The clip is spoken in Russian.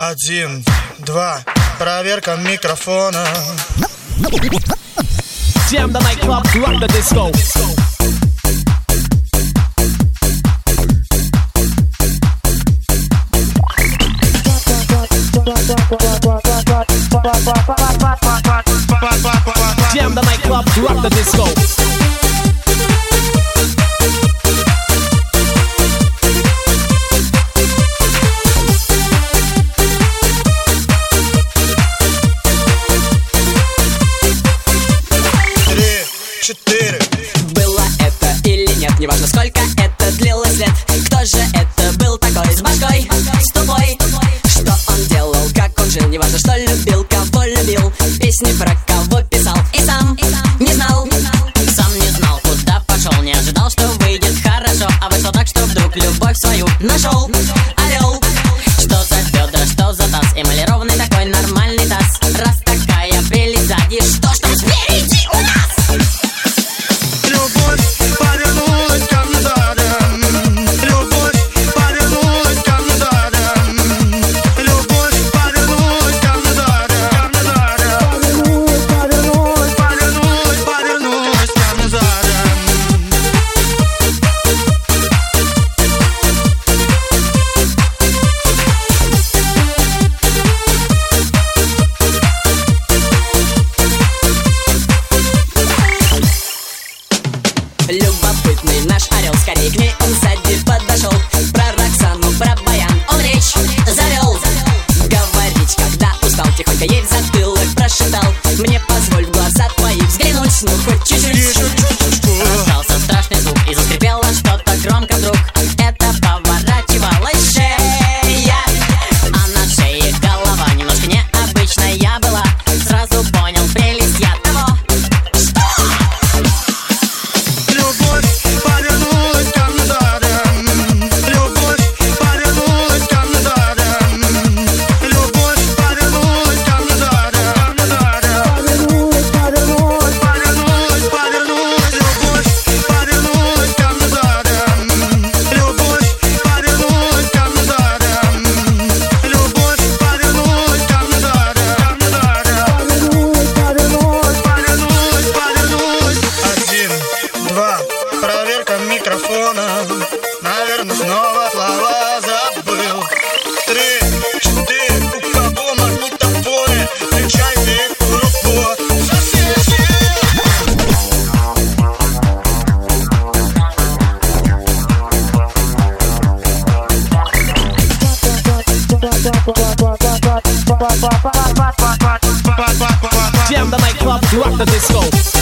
1, 2, проверка микрофона. Jam the nightclub, rock the disco. Jam the nightclub, rock the disco. Было это или нет, неважно сколько это длилось лет. Кто же это был такой с башкой, с тупой? Что он делал, как он жил, неважно что любил, кого любил. Песни про кого писал и сам не знал. Сам не знал, куда пошел, не ожидал, что выйдет хорошо. А вышло так, что вдруг любовь свою нашел. Орел, что за бедра, что за таз, эмалированный такой нормальный таз. Раз такая прелесть сзади, что ж там спереди у нас? Любопытный наш орел, скорее к ней он сзади подошел. Про Роксану, про Баян он речь завел. Говорить, когда устал, тихонько ей в затылок прошептал: мне позволь в глаза твои взглянуть, ну хоть чуть-чуть. Раздался страшный звук и заскрипело что-то громко вдруг. Это поворачивалась шея, а на шее голова немножко необычная была. Сразу понял прелесть я того. Проверка микрофона. Наверное, снова слова забыл. 3, 4, у кого магнитофоны, включайте эту группу. Соседи! Jam the nightclub, rock the disco.